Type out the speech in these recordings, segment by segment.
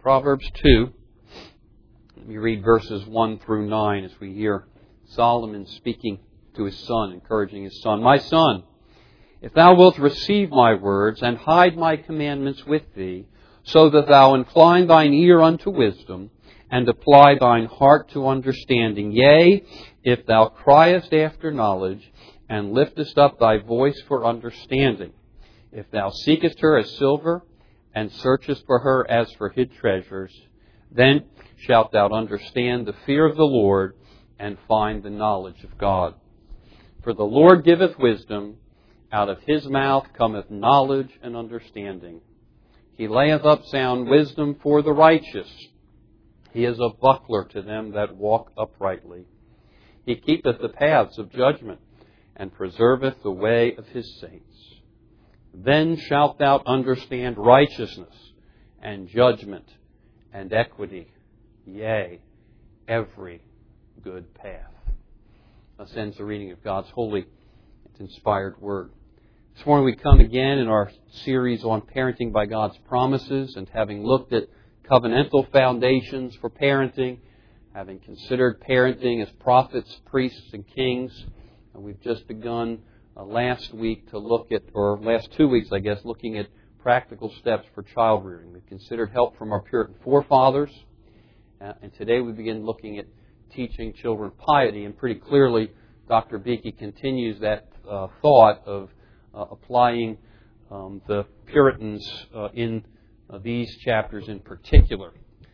Proverbs 2. Let me read verses 1 through 9 as we hear Solomon speaking to his son, encouraging his son. My son, if thou wilt receive my words and hide my commandments with thee, so that thou incline thine ear unto wisdom and apply thine heart to understanding, yea, if thou criest after knowledge and liftest up thy voice for understanding, if thou seekest her as silver and searchest for her as for hid treasures, then shalt thou understand the fear of the Lord and find the knowledge of God. For the Lord giveth wisdom, out of his mouth cometh knowledge and understanding. He layeth up sound wisdom for the righteous. He is a buckler to them that walk uprightly. He keepeth the paths of judgment, and preserveth the way of his saints. Then shalt thou understand righteousness, and judgment, and equity, yea, every good path. Thus ends the reading of God's holy and inspired Word. This morning we come again in our series on parenting by God's promises, and having looked at covenantal foundations for parenting, having considered parenting as prophets, priests, and kings, and we've just begun last week to look at, or last 2 weeks, I guess, looking at practical steps for child rearing. We've considered help from our Puritan forefathers, and today we begin looking at teaching children piety, and pretty clearly Dr. Beeke continues that thought of applying the Puritans in these chapters in particular.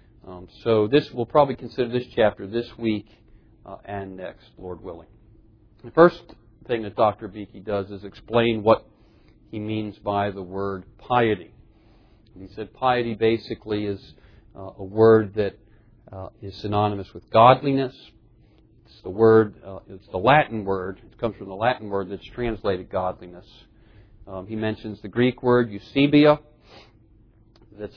So we'll probably consider this chapter this week and next, Lord willing. The first thing that Dr. Beeke does is explain what he means by the word piety. He said piety basically is a word that is synonymous with godliness. It's the Latin word. It comes from the Latin word that's translated godliness. He mentions the Greek word eusebia. That's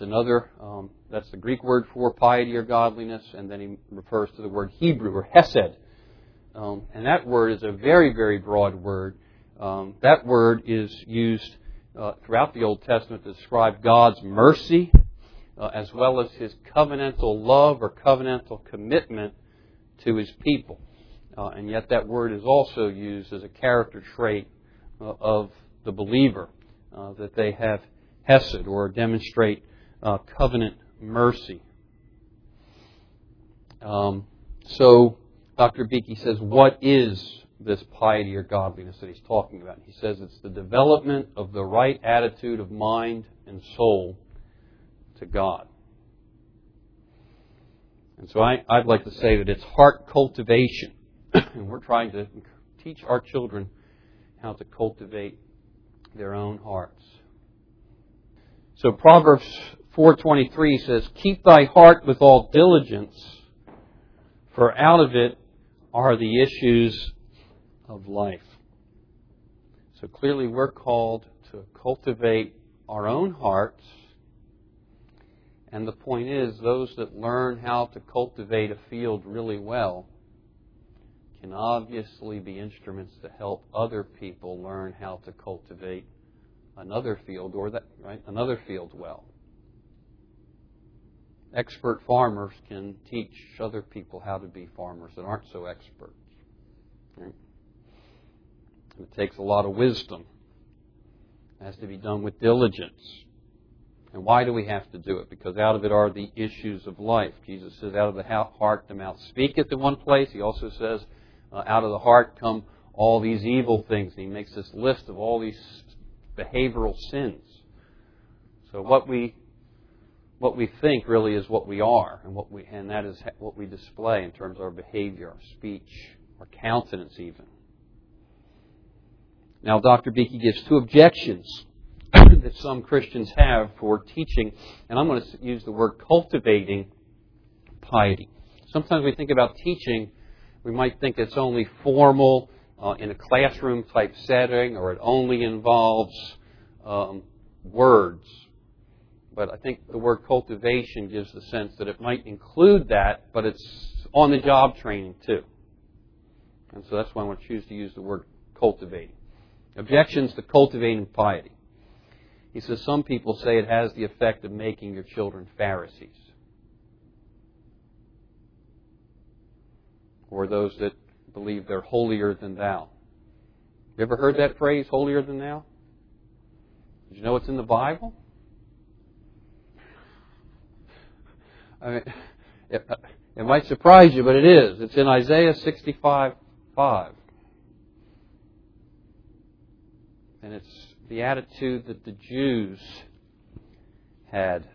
the Greek word for piety or godliness, and then he refers to the word Hebrew or hesed. And that word is a very, very broad word. That word is used throughout the Old Testament to describe God's mercy, as well as His covenantal love or covenantal commitment to His people. And yet that word is also used as a character trait of the believer, that they have hesed or demonstrate covenant mercy. So Dr. Beeke says, what is this piety or godliness that he's talking about? He says it's the development of the right attitude of mind and soul to God. And so I'd like to say that it's heart cultivation. And we're trying to teach our children how to cultivate their own hearts. So Proverbs 4:23 says, keep thy heart with all diligence, for out of it are the issues of life. So clearly we're called to cultivate our own hearts. And the point is, those that learn how to cultivate a field really well can obviously be instruments to help other people learn how to cultivate another field another field well. Expert farmers can teach other people how to be farmers that aren't so expert. Right? It takes a lot of wisdom. It has to be done with diligence. And why do we have to do it? Because out of it are the issues of life. Jesus says, out of the heart the mouth speaketh in one place. He also says, out of the heart come all these evil things. And he makes this list of all these behavioral sins. So what we think really is what we are, and that is what we display in terms of our behavior, our speech, our countenance even. Now, Dr. Beeke gives two objections that some Christians have for teaching, and I'm going to use the word cultivating piety. Sometimes we think about teaching, we might think it's only formal in a classroom type setting, or it only involves words. But I think the word cultivation gives the sense that it might include that, but it's on-the-job training too. And so that's why I want to choose to use the word cultivating. Objections to cultivating piety. He says some people say it has the effect of making your children Pharisees. or those that believe they're holier than thou. You ever heard that phrase, holier than thou? Did you know it's in the Bible? I mean, it might surprise you, but it is. It's in Isaiah 65:5. And it's the attitude that the Jews had,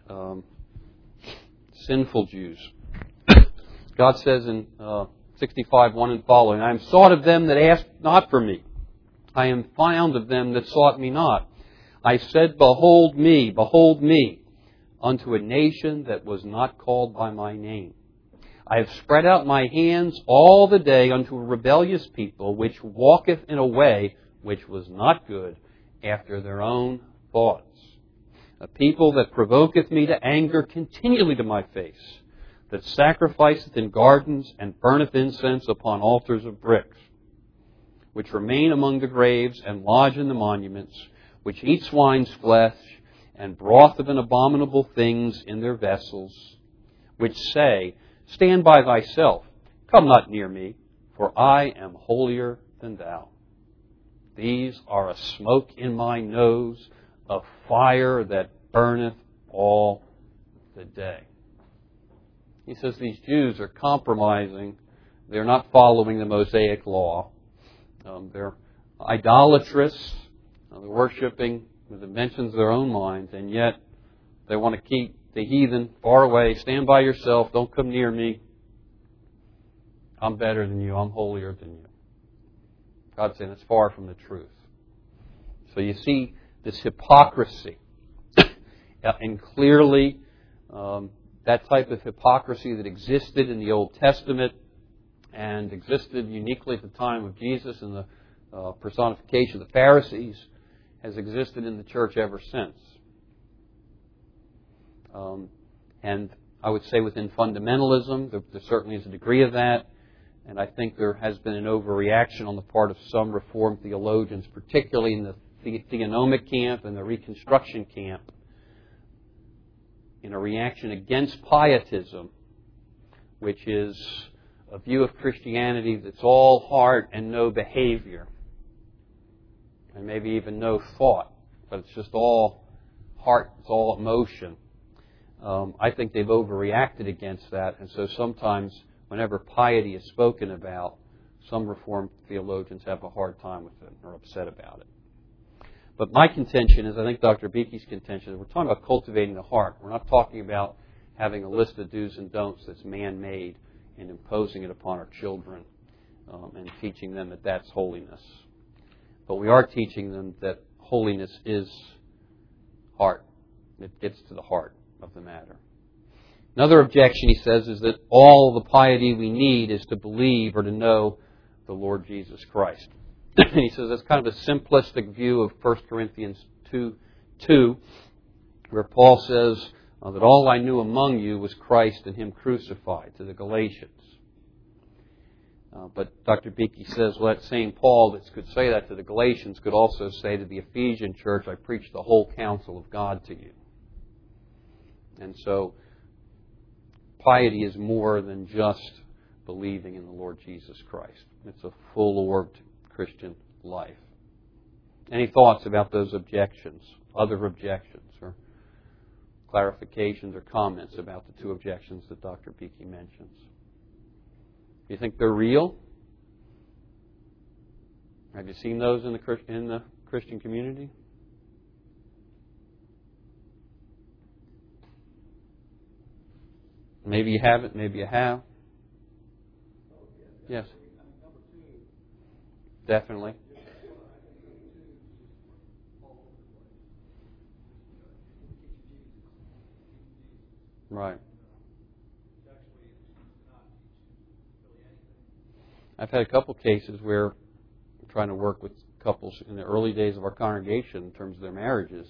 sinful Jews. God says in 65:1 and following, I am sought of them that asked not for me. I am found of them that sought me not. I said, behold me, unto a nation that was not called by my name. I have spread out my hands all the day unto a rebellious people, which walketh in a way which was not good, after their own thoughts. A people that provoketh me to anger continually to my face, that sacrificeth in gardens and burneth incense upon altars of bricks, which remain among the graves and lodge in the monuments, which eat swine's flesh and broth of an abominable things in their vessels, which say, stand by thyself, come not near me, for I am holier than thou. These are a smoke in my nose, a fire that burneth all the day. He says these Jews are compromising. They're not following the Mosaic law. They're idolatrous. They're worshiping with inventions of their own minds, and yet they want to keep the heathen far away. Stand by yourself. Don't come near me. I'm better than you. I'm holier than you. God's saying it's far from the truth. So you see this hypocrisy. And clearly, that type of hypocrisy that existed in the Old Testament and existed uniquely at the time of Jesus and the personification of the Pharisees has existed in the church ever since. And I would say within fundamentalism, there certainly is a degree of that. And I think there has been an overreaction on the part of some Reformed theologians, particularly in the theonomic camp and the Reconstruction camp, in a reaction against pietism, which is a view of Christianity that's all heart and no behavior, and maybe even no thought, but it's just all heart, it's all emotion. I think they've overreacted against that, and so sometimes whenever piety is spoken about, some Reformed theologians have a hard time with it or upset about it. But my contention is, I think Dr. Beake's contention is, we're talking about cultivating the heart. We're not talking about having a list of do's and don'ts that's man-made and imposing it upon our children and teaching them that that's holiness. But we are teaching them that holiness is heart. It gets to the heart of the matter. Another objection, he says, is that all the piety we need is to believe or to know the Lord Jesus Christ. And he says that's kind of a simplistic view of 1 Corinthians 2:2, where Paul says that all I knew among you was Christ and Him crucified, to the Galatians. But Dr. Beeke says, well, that same Paul that could say that to the Galatians could also say to the Ephesian church, I preached the whole counsel of God to you. And so piety is more than just believing in the Lord Jesus Christ. It's a full-orbed Christian life. Any thoughts about those objections, other objections, or clarifications or comments about the two objections that Dr. Beeke mentions? Do you think they're real? Have you seen those in the Christian community? Maybe you haven't, maybe you have. Yes. Definitely. Right. I've had a couple cases where I'm trying to work with couples in the early days of our congregation in terms of their marriages.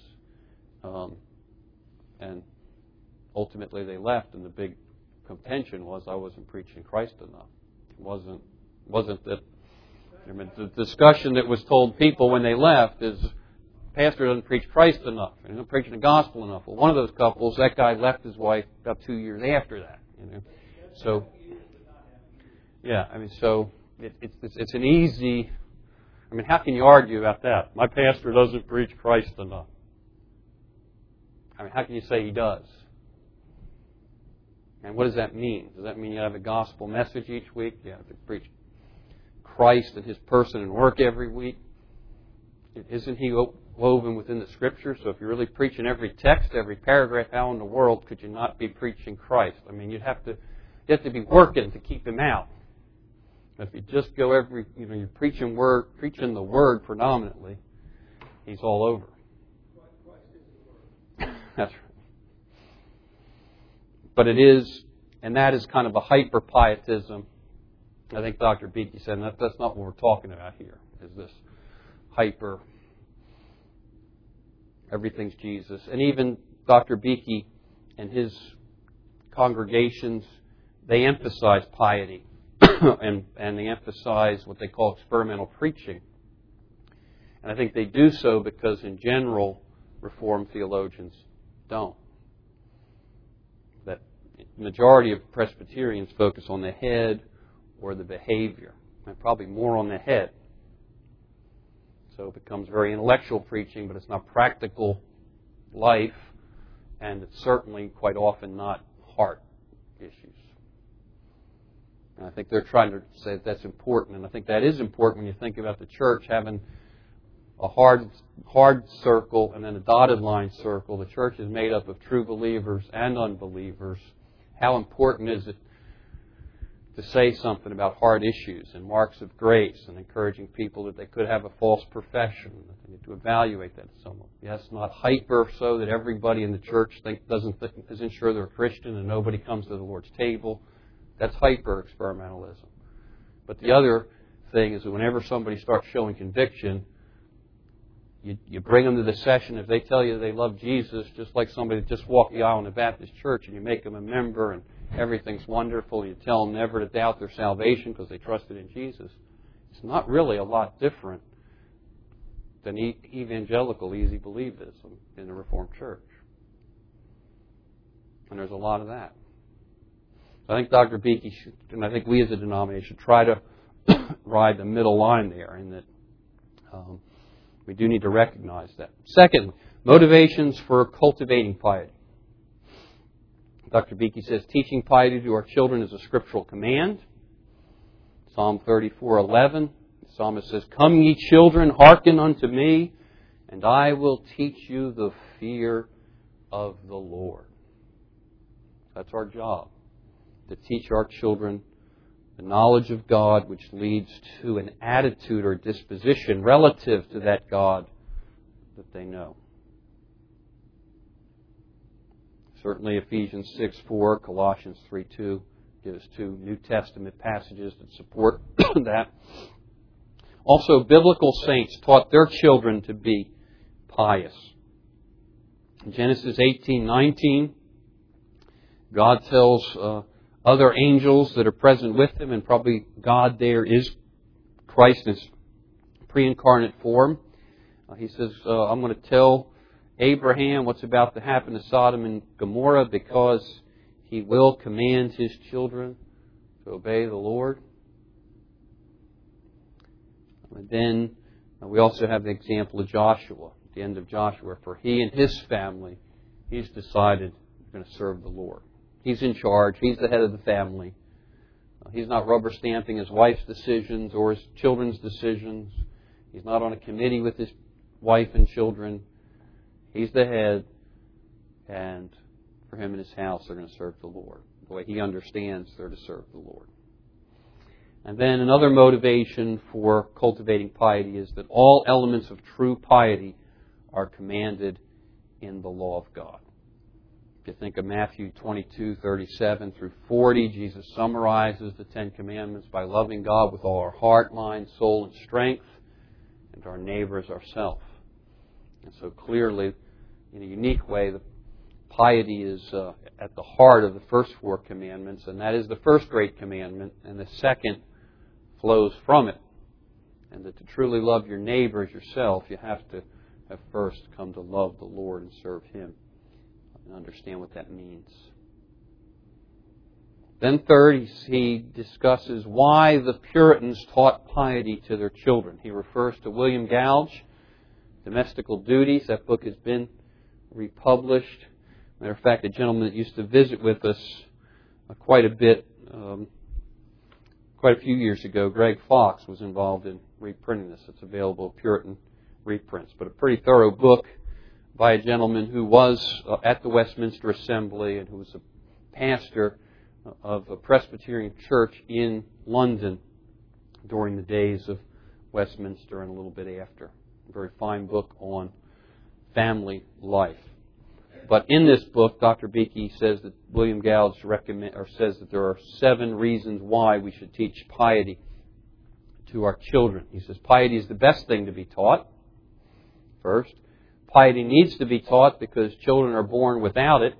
And ultimately they left, and the big contention was I wasn't preaching Christ enough. It wasn't that. I mean, the discussion that was told people when they left is, pastor doesn't preach Christ enough. He's not preaching the gospel enough. Well, one of those couples, that guy left his wife about 2 years after that. So, Yeah, I mean, so it's an easy... I mean, how can you argue about that? My pastor doesn't preach Christ enough. I mean, how can you say he does? And what does that mean? Does that mean you have a gospel message each week? You have to preach Christ and His person and work every week? Isn't He woven within the Scripture? So if you're really preaching every text, every paragraph, how in the world could you not be preaching Christ? I mean, you have to be working to keep Him out. If you just go you're preaching the Word predominantly, He's all over. That's right. But it is, and that is kind of a hyper-pietism. I think Dr. Beeke said, and that's not what we're talking about here, is this hyper, everything's Jesus. And even Dr. Beeke and his congregations, they emphasize piety. and they emphasize what they call experimental preaching. And I think they do so because, in general, Reformed theologians don't. That the majority of Presbyterians focus on the head or the behavior, and probably more on the head. So it becomes very intellectual preaching, but it's not practical life, and it's certainly quite often not heart issues. And I think they're trying to say that that's important, and I think that is important when you think about the church having a hard circle and then a dotted line circle. The church is made up of true believers and unbelievers. How important is it to say something about hard issues and marks of grace and encouraging people that they could have a false profession, that they need to evaluate that somewhat? Yes, not hyper so that everybody in the church isn't sure they're a Christian and nobody comes to the Lord's table. That's hyper-experimentalism. But the other thing is that whenever somebody starts showing conviction, you bring them to the session. If they tell you they love Jesus, just like somebody that just walked the aisle in a Baptist church, and you make them a member and everything's wonderful, you tell them never to doubt their salvation because they trusted in Jesus, it's not really a lot different than evangelical easy believism in the Reformed Church. And there's a lot of that. I think Dr. Beeke should, and I think we as a denomination, try to ride the middle line there, in that we do need to recognize that. Second, motivations for cultivating piety. Dr. Beeke says, teaching piety to our children is a scriptural command. Psalm 34:11, the psalmist says, "Come ye children, hearken unto me, and I will teach you the fear of the Lord." That's our job, to teach our children the knowledge of God, which leads to an attitude or disposition relative to that God that they know. Certainly Ephesians 6:4, Colossians 3:2 give us two New Testament passages that support that. Also, biblical saints taught their children to be pious. In Genesis 18:19, God tells other angels that are present with Him, and probably God there is Christ in His pre-incarnate form. He says, I'm going to tell Abraham what's about to happen to Sodom and Gomorrah because he will command his children to obey the Lord. And then we also have the example of Joshua, at the end of Joshua, for he and his family, he's decided he's going to serve the Lord. He's in charge. He's the head of the family. He's not rubber stamping his wife's decisions or his children's decisions. He's not on a committee with his wife and children. He's the head, and for him and his house, they're going to serve the Lord. The way he understands, they're to serve the Lord. And then another motivation for cultivating piety is that all elements of true piety are commanded in the law of God. If you think of Matthew 22:37 through 40, Jesus summarizes the Ten Commandments by loving God with all our heart, mind, soul, and strength, and our neighbor as ourselves. And so clearly, in a unique way, the piety is at the heart of the first four commandments, and that is the first great commandment, and the second flows from it. And that to truly love your neighbor as yourself, you have to have first come to love the Lord and serve Him and understand what that means. Then third, he discusses why the Puritans taught piety to their children. He refers to William Gouge, Domestical Duties. That book has been republished. Matter of fact, a gentleman that used to visit with us quite a bit, quite a few years ago, Greg Fox, was involved in reprinting this. It's available at Puritan reprints. But a pretty thorough book by a gentleman who was at the Westminster Assembly and who was a pastor of a Presbyterian church in London during the days of Westminster and a little bit after. A very fine book on family life. But in this book, Dr. Beeke says that William Gouge says that there are 7 reasons why we should teach piety to our children. He says piety is the best thing to be taught. First, piety needs to be taught because children are born without it.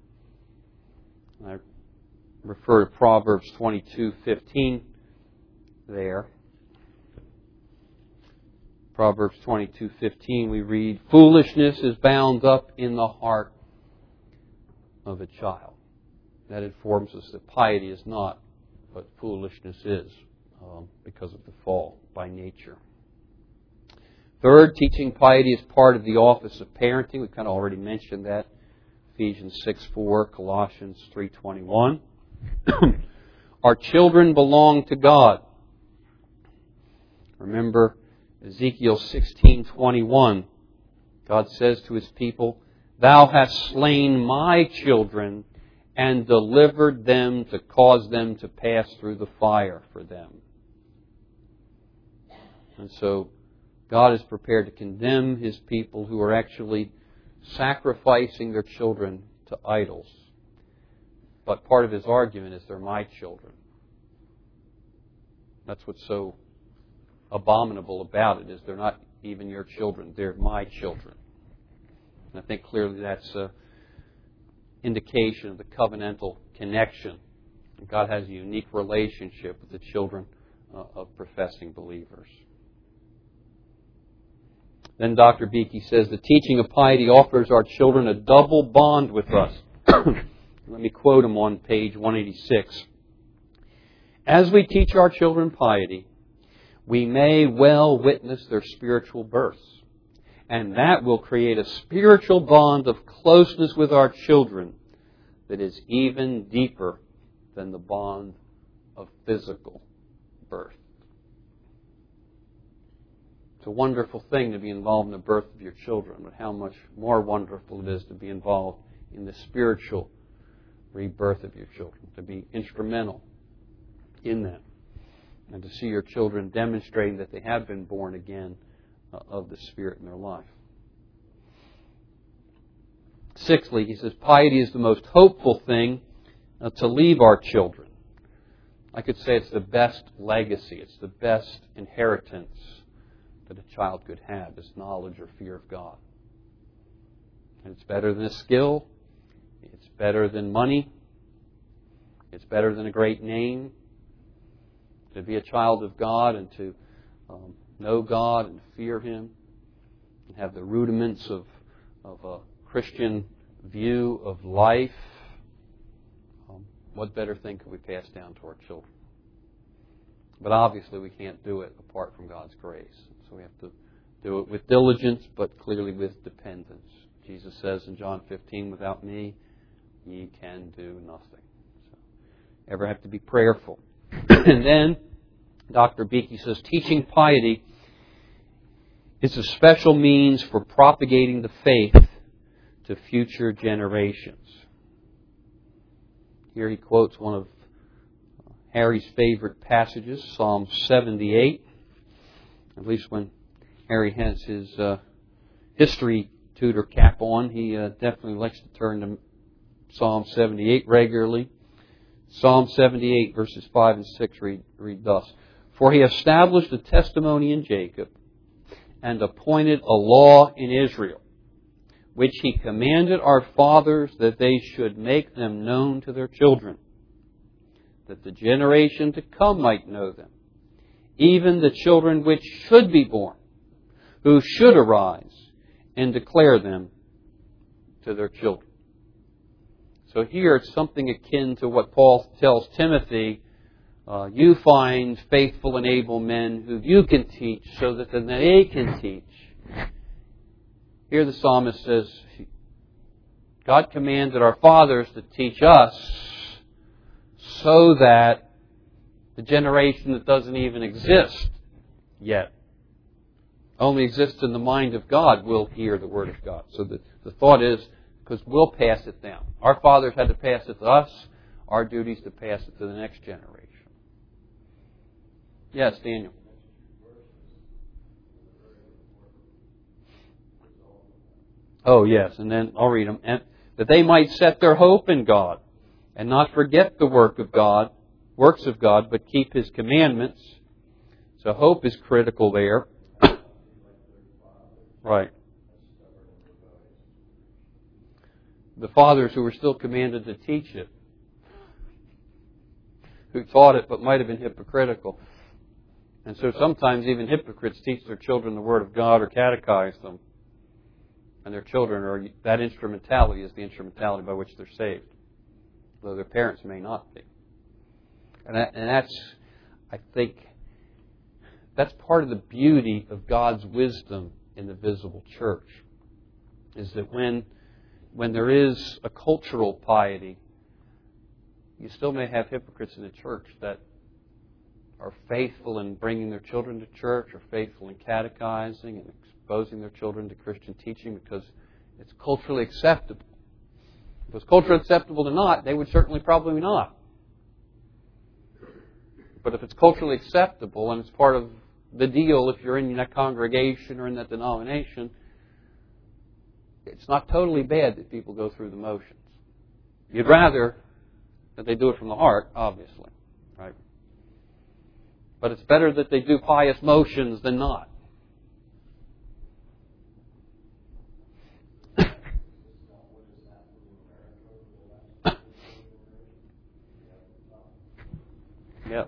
I refer to Proverbs 22:15 there. Proverbs 22:15 we read, "Foolishness is bound up in the heart of a child." That informs us that piety is not what foolishness is because of the fall by nature. Third, teaching piety is part of the office of parenting. We kind of already mentioned that. Ephesians 6:4, Colossians 3:21. Our children belong to God. Remember Ezekiel 16:21. God says to His people, "Thou hast slain my children and delivered them to cause them to pass through the fire for them." And so God is prepared to condemn His people who are actually sacrificing their children to idols. But part of His argument is they're my children. That's what's so abominable about it, is they're not even your children, they're my children. And I think clearly that's an indication of the covenantal connection. God has a unique relationship with the children of professing believers. Then Dr. Beeke says, the teaching of piety offers our children a double bond with us. Let me quote him on page 186. "As we teach our children piety, we may well witness their spiritual births, and that will create a spiritual bond of closeness with our children that is even deeper than the bond of physical birth." It's a wonderful thing to be involved in the birth of your children, but how much more wonderful it is to be involved in the spiritual rebirth of your children, to be instrumental in that, and to see your children demonstrating that they have been born again of the Spirit in their life. Sixthly, he says, piety is the most hopeful thing to leave our children. I could say it's the best legacy, it's the best inheritance that a child could have, is knowledge or fear of God. And it's better than a skill, it's better than money, it's better than a great name. To be a child of God and to know God and fear Him and have the rudiments of a Christian view of life, what better thing could we pass down to our children? But obviously we can't do it apart from God's grace. So we have to do it with diligence, but clearly with dependence. Jesus says in John 15, "Without me, ye can do nothing." So, ever have to be prayerful. And then, Dr. Beeke says, teaching piety is a special means for propagating the faith to future generations. Here he quotes one of Harry's favorite passages, Psalm 78. At least when Harry has his history tutor cap on, he definitely likes to turn to Psalm 78 regularly. Psalm 78, verses 5 and 6 read thus: "For He established a testimony in Jacob, and appointed a law in Israel, which He commanded our fathers that they should make them known to their children, that the generation to come might know them, even the children which should be born, who should arise and declare them to their children." So here it's something akin to what Paul tells Timothy. You find faithful and able men who you can teach so that then they can teach. Here the psalmist says, God commanded our fathers to teach us so that the generation that doesn't even exist yet, only exists in the mind of God, will hear the Word of God. So the thought is, because we'll pass it down. Our fathers had to pass it to us. Our duty is to pass it to the next generation. Yes, Daniel. Oh, yes, and then I'll read them. And that they might set their hope in God and not forget the works of God, but keep His commandments. So hope is critical there. Right. The fathers who were still commanded to teach it, who taught it but might have been hypocritical. And so sometimes even hypocrites teach their children the Word of God or catechize them. And their children are, that instrumentality is the instrumentality by which they're saved, though their parents may not be. And that's, I think, that's part of the beauty of God's wisdom in the visible church, is that when there is a cultural piety, you still may have hypocrites in the church that are faithful in bringing their children to church, or faithful in catechizing and exposing their children to Christian teaching because it's culturally acceptable. If it was culturally acceptable to not, they would certainly probably not. But if it's culturally acceptable and it's part of the deal, if you're in that congregation or in that denomination, it's not totally bad that people go through the motions. You'd rather that they do it from the heart, obviously, right? But it's better that they do pious motions than not. Yeah.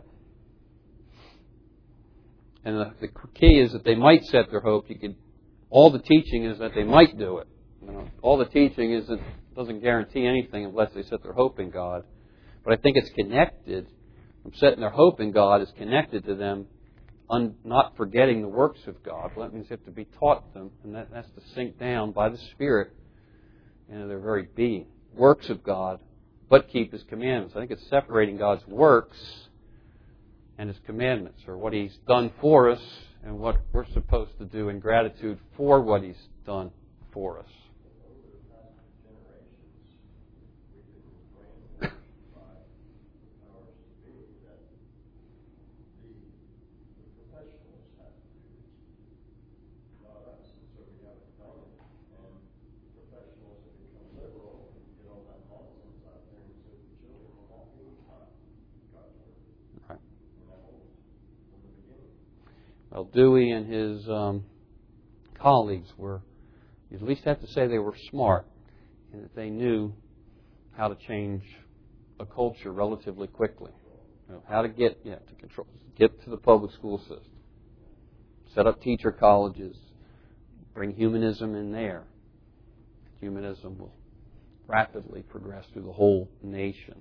And the key is that they might set their hope. All the teaching is that they might do it. All the teaching doesn't guarantee anything unless they set their hope in God. But I think it's connected. From setting their hope in God is connected to them not forgetting the works of God. Well, that means they have to be taught them, and that has to sink down by the Spirit into their very being. Works of God, but keep His commandments. I think it's separating God's works and His commandments, or what He's done for us and what we're supposed to do in gratitude for what He's done for us. Well, Dewey and his colleagues were, you at least have to say they were smart, and that they knew how to change a culture relatively quickly. How to get to the public school system, set up teacher colleges, bring humanism in there. Humanism will rapidly progress through the whole nation.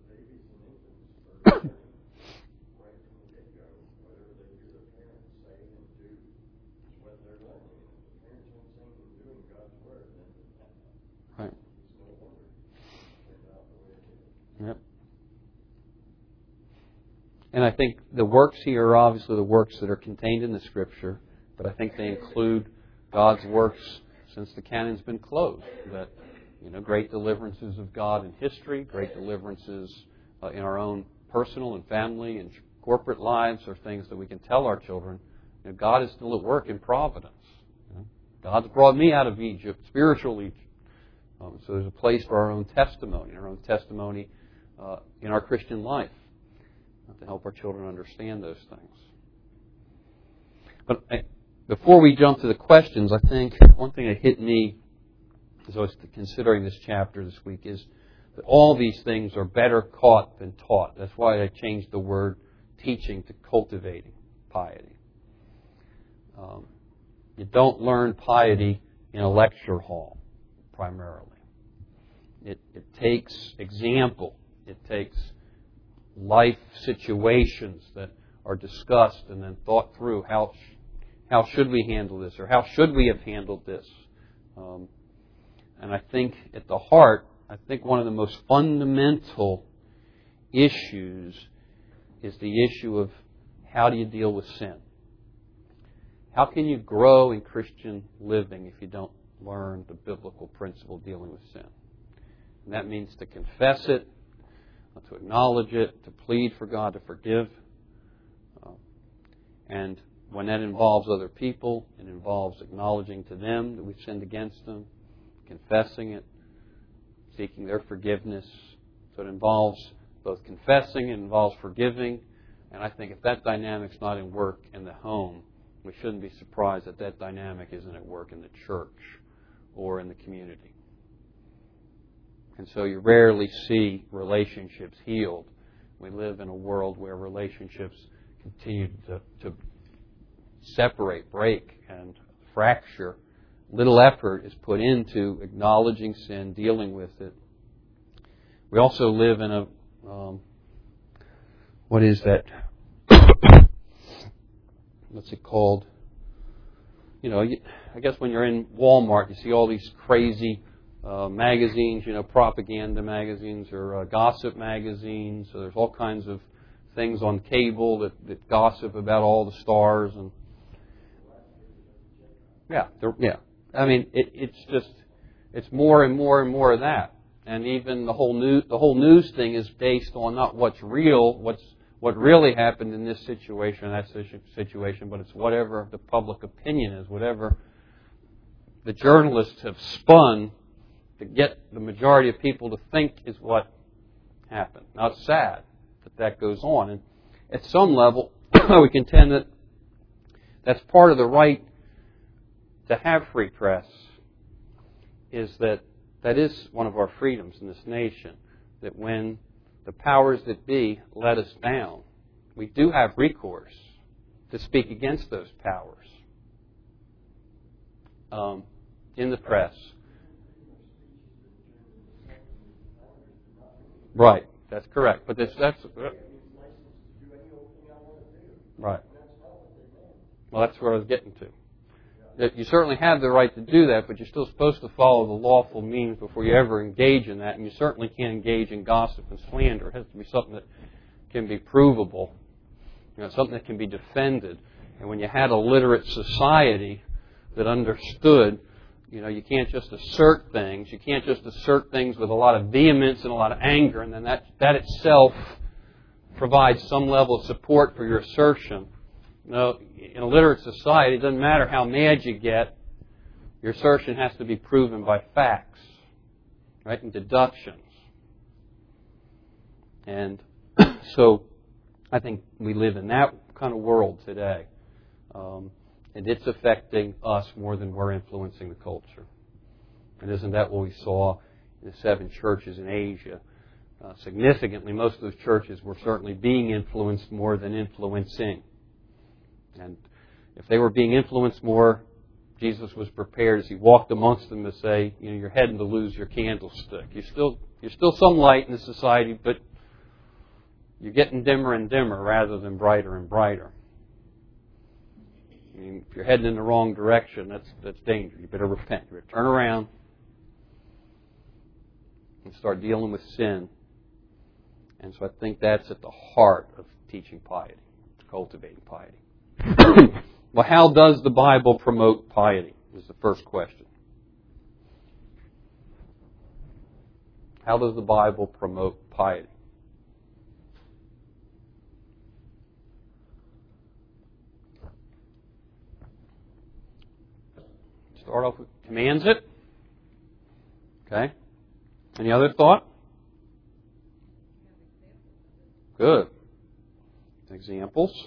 Right. Yep. And I think the works here are obviously the works that are contained in the Scripture, but I think they include God's works since the canon's been closed. That, great deliverances of God in history, great deliverances in our own personal and family and corporate lives are things that we can tell our children. God is still at work in providence. God's brought me out of Egypt, spiritual Egypt. So there's a place for our own testimony in our Christian life, to help our children understand those things. But before we jump to the questions, I think one thing that hit me as I was considering this chapter this week is that all these things are better caught than taught. That's why I changed the word teaching to cultivating piety. You don't learn piety in a lecture hall, primarily. It takes example. It takes life situations that are discussed and then thought through. How should we handle this, or how should we have handled this? And I think at the heart, one of the most fundamental issues is the issue of how do you deal with sin? How can you grow in Christian living if you don't learn the biblical principle of dealing with sin? And that means to confess it, to acknowledge it, to plead for God to forgive. And when that involves other people, it involves acknowledging to them that we've sinned against them, confessing it, seeking their forgiveness. So it involves both confessing, it involves forgiving. And I think if that dynamic's not in work in the home, we shouldn't be surprised that that dynamic isn't at work in the church or in the community. And so you rarely see relationships healed. We live in a world where relationships continue to separate, break, and fracture. Little effort is put into acknowledging sin, dealing with it. We also live in a, what is that? What's it called? I guess when you're in Walmart, you see all these crazy magazines, propaganda magazines or gossip magazines. So there's all kinds of things on cable that gossip about all the stars and yeah. I mean, it's more and more and more of that. And even the whole news thing is based on not what's real, what really happened in this situation, that situation, but it's whatever the public opinion is, whatever the journalists have spun to get the majority of people to think is what happened. Now, it's sad that goes on. And at some level, we contend that that's part of the right to have free press, is that is one of our freedoms in this nation, that when the powers that be let us down, we do have recourse to speak against those powers in the press. Right, that's correct. But that's right. Well, that's where I was getting to. That you certainly have the right to do that, but you're still supposed to follow the lawful means before you ever engage in that. And you certainly can't engage in gossip and slander. It has to be something that can be provable, something that can be defended. And when you had a literate society that understood, you can't just assert things. You can't just assert things with a lot of vehemence and a lot of anger, and then that itself provides some level of support for your assertion. In a literate society, it doesn't matter how mad you get, your assertion has to be proven by facts, right, and deductions. And so I think we live in that kind of world today. And it's affecting us more than we're influencing the culture. And isn't that what we saw in the 7 churches in Asia? Significantly, most of those churches were certainly being influenced more than influencing. And if they were being influenced more, Jesus was prepared as He walked amongst them to say, you're heading to lose your candlestick. You're still some light in the society, but you're getting dimmer and dimmer rather than brighter and brighter. I mean, if you're heading in the wrong direction, that's dangerous. You better repent. You better turn around and start dealing with sin. And so I think that's at the heart of teaching piety, cultivating piety. Well, how does the Bible promote piety? Is the first question. How does the Bible promote piety? Start off with commands it. Okay. Any other thought? Good. Examples.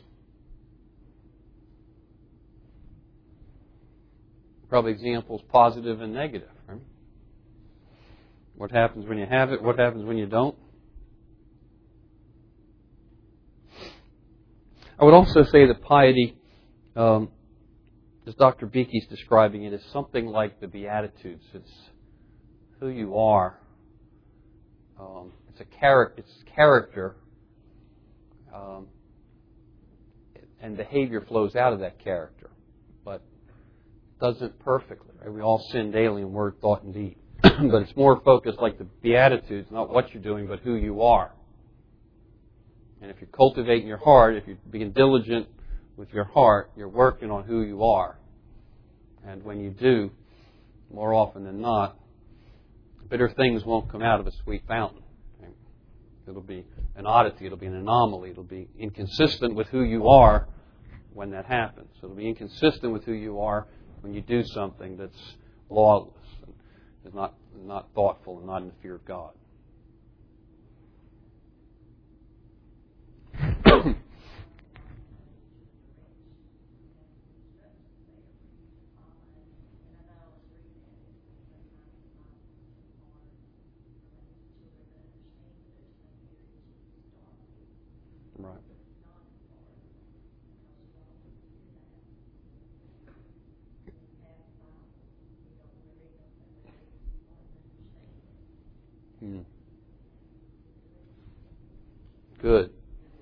Probably examples positive and negative. Right? What happens when you have it? What happens when you don't? I would also say that piety, as Dr. Beakey's describing it, is something like the Beatitudes. It's who you are It's character, and behavior flows out of that character, but doesn't perfectly. Right? We all sin daily in word, thought, and deed. But it's more focused like the Beatitudes, not what you're doing, but who you are. And if you're cultivating your heart, if you're being diligent with your heart, you're working on who you are. And when you do, more often than not, bitter things won't come out of a sweet fountain. Okay? It'll be an oddity, it'll be an anomaly, it'll be inconsistent with who you are when that happens. So it'll be inconsistent with who you are when you do something that's lawless and is not thoughtful and not in the fear of God. Right. Good.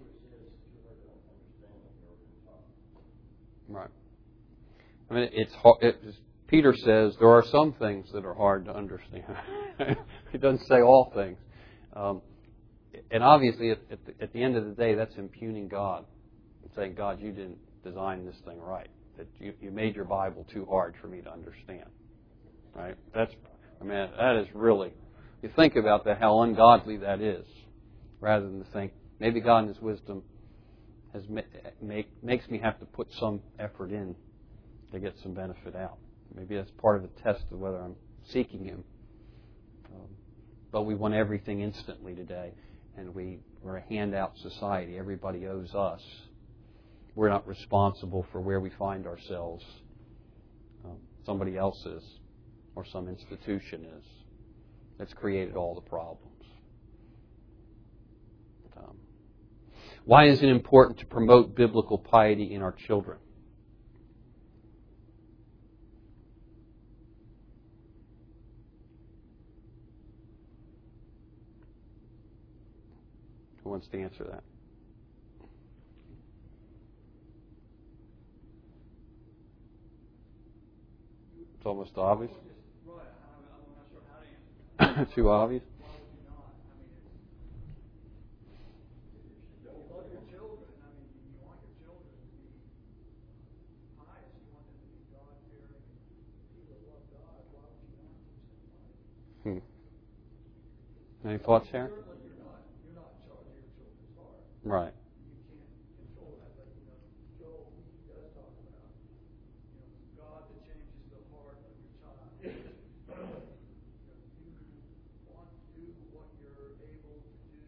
Right. I mean, it's hard. Peter says there are some things that are hard to understand. He doesn't say all things. And obviously, at the end of the day, that's impugning God. And saying, God, you didn't design this thing right. That you made your Bible too hard for me to understand. Right? That is really, you think about that, how ungodly that is, rather than to think, maybe God in His wisdom makes me have to put some effort in to get some benefit out. Maybe that's part of the test of whether I'm seeking Him. But we want everything instantly today, and we're a handout society. Everybody owes us. We're not responsible for where we find ourselves. Somebody else is, or some institution is. That's created all the problems. Why is it important to promote biblical piety in our children? Who wants to answer that? It's almost obvious. Too obvious? Any thoughts here? You're not in charge of your children's heart. Right. You can't control that. But, Joel, he does talk about, God that changes the heart of your child. You want to do what you're able to do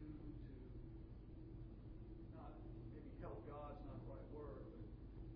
to not, maybe help God's not the right word, but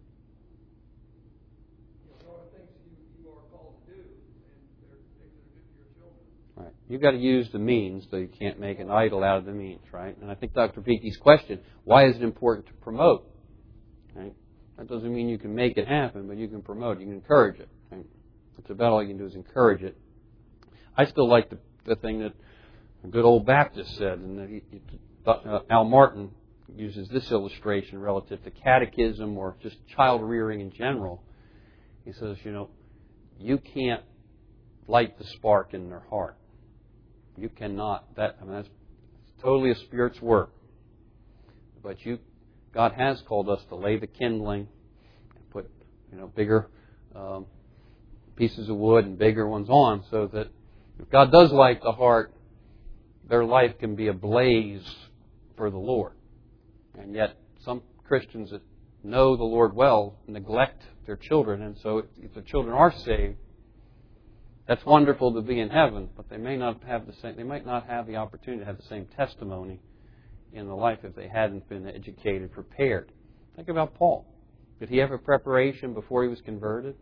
there are things you are called to do, and there are things that are good for your children. Right. You've got to use the means, though you can't make an idol out of the means, right? And I think Dr. Peaky's question, why is it important to promote? Right? That doesn't mean you can make it happen, but you can promote it. You can encourage it. Right? That's about all you can do is encourage it. I still like the thing that a good old Baptist said, and Al Martin uses this illustration relative to catechism or just child rearing in general. He says, you can't light the spark in their heart. You cannot. That's totally a Spirit's work. But God has called us to lay the kindling and put, bigger pieces of wood and bigger ones on, so that if God does light the heart, their life can be ablaze for the Lord. And yet, some Christians that know the Lord well neglect their children, and so if the children are saved, that's wonderful to be in heaven, but they may not have the same. They might not have the opportunity to have the same testimony in the life if they hadn't been educated, prepared. Think about Paul. Did he have a preparation before he was converted?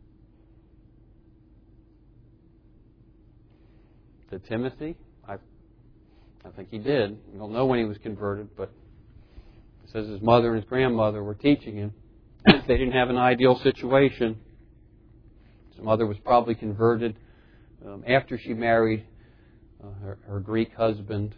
To Timothy, I think he did. We don't know when he was converted, but it says his mother and his grandmother were teaching him. They didn't have an ideal situation. His mother was probably converted after she married her Greek husband,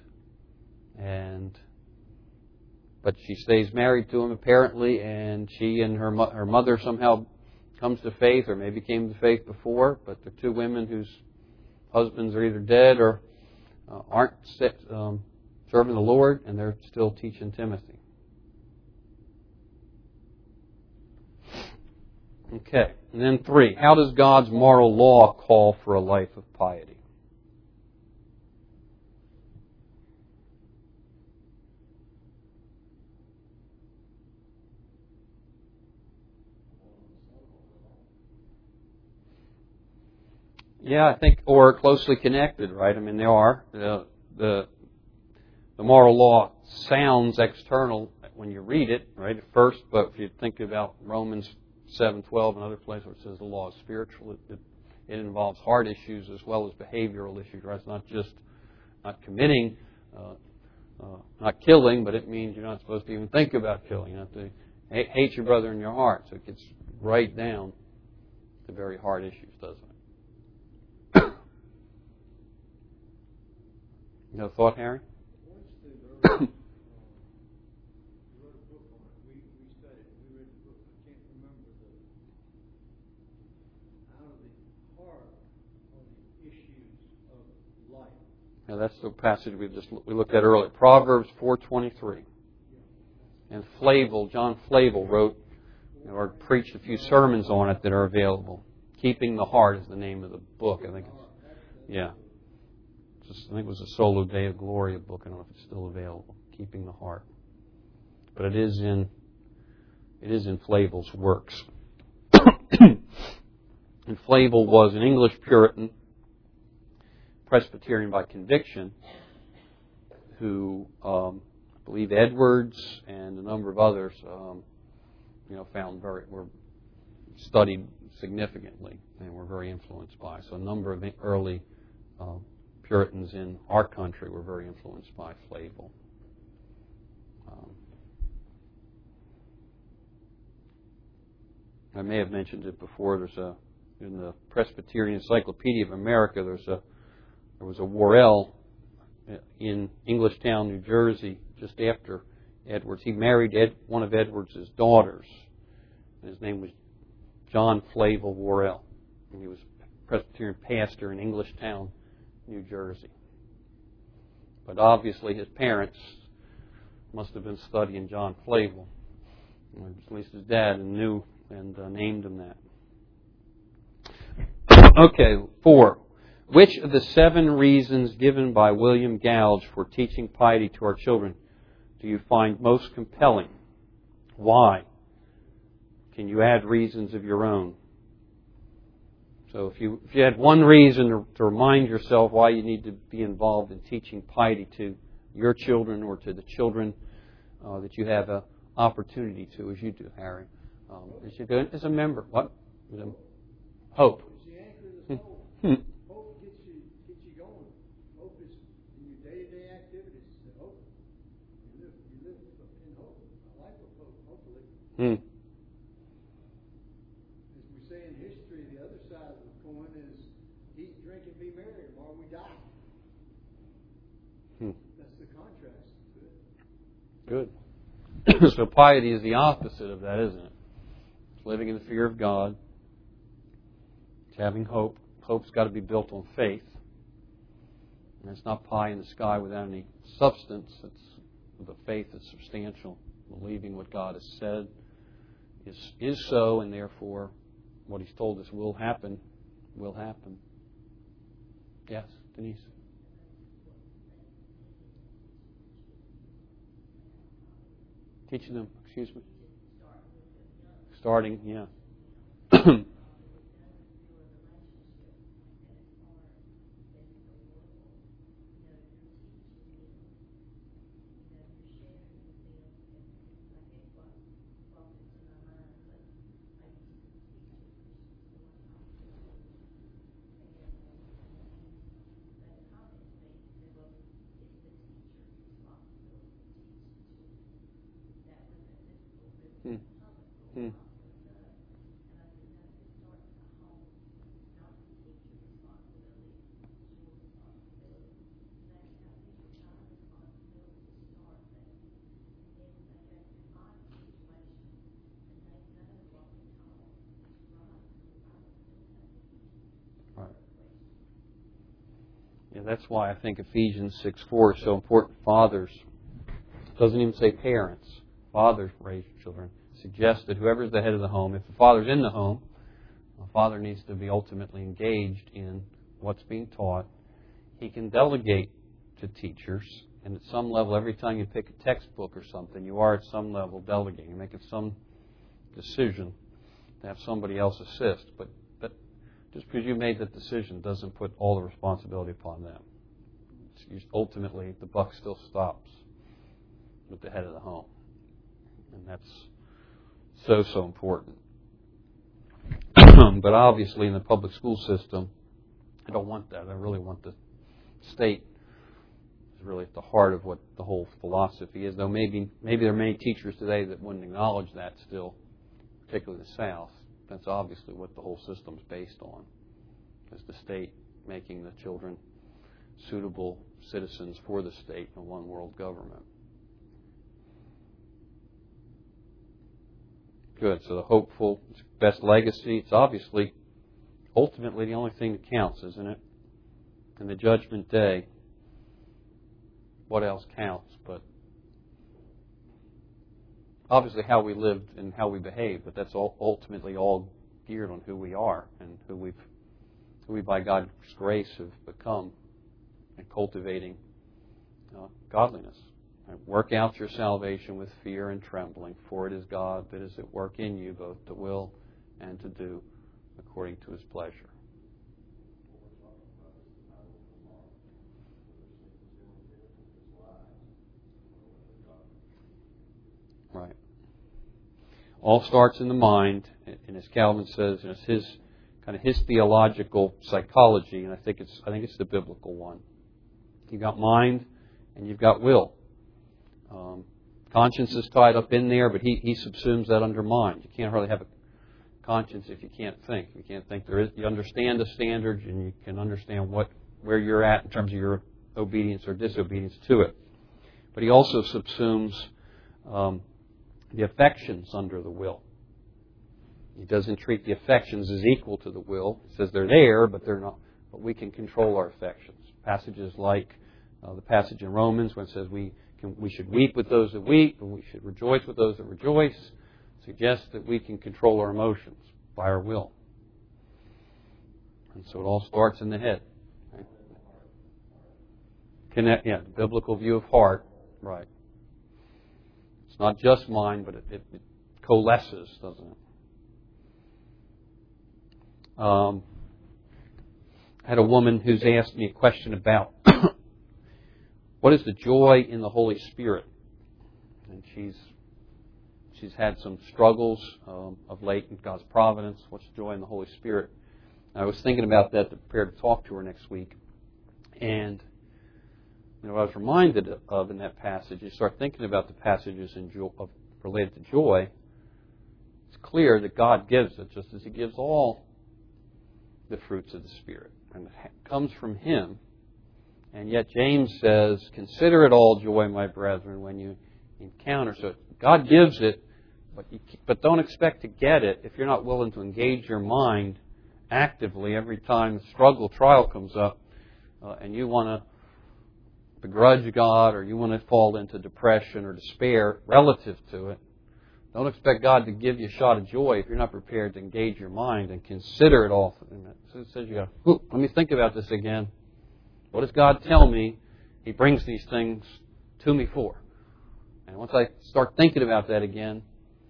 but she stays married to him apparently, and she and her mother somehow comes to faith, or maybe came to faith before, but they're two women whose husbands are either dead or aren't serving the Lord, and they're still teaching Timothy. Okay, and then 3. How does God's moral law call for a life of piety? Yeah, I think, or closely connected, right? I mean, they are. The moral law sounds external when you read it, right, at first, but if you think about Romans 7:12 and other places where it says the law is spiritual, it involves heart issues as well as behavioral issues, right? It's not just not committing, not killing, but it means you're not supposed to even think about killing. You have to hate your brother in your heart. So it gets right down to very hard issues, doesn't it? No thought, Harry? You wrote a book on it. We studied it. We read the book. I can't remember out of the heart of the issues of life. Now that's the passage we looked at earlier. Proverbs 4:23. And John Flavel wrote or preached a few sermons on it that are available. Keeping the Heart is the name of the book. I think it was a Solo Day of Gloria book. I don't know if it's still available. Keeping the Heart, but it is in Flavel's works. And Flavel was an English Puritan, Presbyterian by conviction, who I believe Edwards and a number of others, were studied significantly and were very influenced by. So a number of early Puritans in our country were very influenced by Flavel. I may have mentioned it before. In the Presbyterian Encyclopedia of America, there was a Worrell in Englishtown, New Jersey, just after Edwards. He married one of Edwards' daughters, and his name was John Flavel Worrell. And he was a Presbyterian pastor in Englishtown, New Jersey. But obviously his parents must have been studying John Flavel, or at least his dad, and knew and named him that. Okay, 4. Which of the 7 reasons given by William Gouge for teaching piety to our children do you find most compelling? Why? Can you add reasons of your own? So if you had one reason to remind yourself why you need to be involved in teaching piety to your children or to the children that you have an opportunity to, as you do, Harry, as you do as a member. What? Hope. It's the anchor of the soul. Hope gets you going. Hope is in your day-to-day activities. Hope. You live in hope. A life of hope, hopefully. As we say in history, the other side of the coin is eat, drink, and be merry, or we die. That's the contrast. Good. So piety is the opposite of that, isn't it? It's living in the fear of God. It's having hope. Hope's got to be built on faith. And it's not pie in the sky without any substance. It's the faith that's substantial. Believing what God has said is so, and therefore what He's told us will happen, will happen. Yes, Denise? Teaching them, excuse me? Starting, yeah. And that's why I think Ephesians 6:4 is so important. Fathers, it doesn't even say parents. Fathers raise children. It suggests that whoever is the head of the home, if the father's in the home, the father needs to be ultimately engaged in what's being taught. He can delegate to teachers. And at some level, every time you pick a textbook or something, you are at some level delegating. You're making some decision to have somebody else assist. But just because you made that decision doesn't put all the responsibility upon them. Ultimately, the buck still stops with the head of the home. And that's so important. But obviously, in the public school system, I don't want that. I really want the state is really at the heart of what the whole philosophy is. Though maybe there are many teachers today that wouldn't acknowledge that still, particularly in the South. That's obviously what the whole system is based on, is the state making the children suitable citizens for the state in a one world government. Good. So the hopeful, best legacy, it's obviously ultimately the only thing that counts, isn't it? In the judgment day, what else counts? But obviously how we lived and how we behaved, but that's ultimately all geared on who we are and who we by God's grace have become and cultivating godliness. And work out your salvation with fear and trembling, for it is God that is at work in you both to will and to do according to His pleasure. Right. All starts in the mind, and as Calvin says, it's his theological psychology, and I think it's the biblical one. You've got mind and you've got will. Conscience is tied up in there, but he subsumes that under mind. You can't really have a conscience if you can't think. You can't think. You understand the standards, and you can understand where you're at in terms of your obedience or disobedience to it. But he also subsumes the affections under the will. He doesn't treat the affections as equal to the will. He says they're there, but they're not. But we can control our affections. Passages like the passage in Romans when it says we should weep with those that weep, and we should rejoice with those that rejoice, suggests that we can control our emotions by our will. And so it all starts in the head. Right? The biblical view of heart. Right. It's not just mind, but it coalesces, doesn't it? I had a woman who's asked me a question about what is the joy in the Holy Spirit, and she's had some struggles of late in God's providence. What's joy in the Holy Spirit? I was thinking about that to prepare to talk to her next week, and what I was reminded of in that passage, you start thinking about the passages related to joy. It's clear that God gives it, just as He gives all the fruits of the Spirit, and it comes from Him. And yet James says, "Consider it all joy, my brethren, when you encounter." So God gives it, but don't expect to get it if you're not willing to engage your mind actively every time the trial comes up, and you want to begrudge God or you want to fall into depression or despair relative to it. Don't expect God to give you a shot of joy if you're not prepared to engage your mind and consider it all. So it says you go, let me think about this again. What does God tell me He brings these things to me for? And once I start thinking about that again,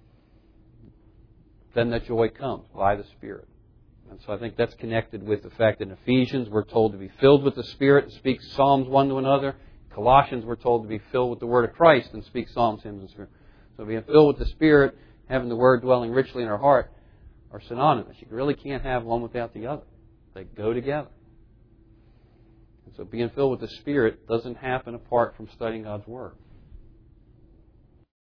then that joy comes by the Spirit. And so I think that's connected with the fact that in Ephesians we're told to be filled with the Spirit and speak psalms one to another. Colossians we're told to be filled with the Word of Christ and speak psalms, hymns, and Spirit. So being filled with the Spirit, having the Word dwelling richly in our heart are synonymous. You really can't have one without the other. They go together. And so being filled with the Spirit doesn't happen apart from studying God's Word.